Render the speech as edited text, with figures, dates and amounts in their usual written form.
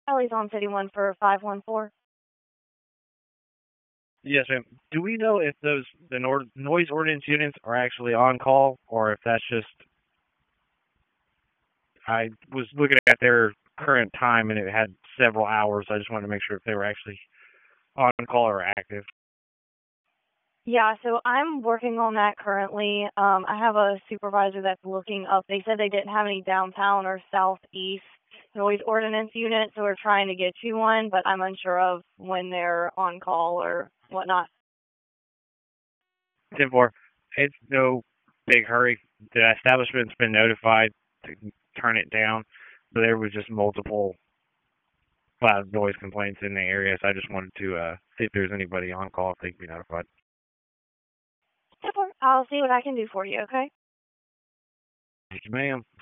Ellie's on City 1 for 514. Yes, ma'am. Do we know if the noise ordinance units are actually on call, or if that's just? I was looking at their current time and it had several hours. I just wanted to make sure if they were actually on call or active. Yeah, so I'm working on that currently. I have a supervisor that's looking up. They said they didn't have any downtown or southeast noise ordinance units, so we're trying to get you one, but I'm unsure of when they're on call or whatnot. 10-4. It's no big hurry. The establishment's been notified to turn it down, so there was just multiple loud noise complaints in the area. So I just wanted to see if there's anybody on call if they could be notified. I'll see what I can do for you, okay? Thank you, ma'am.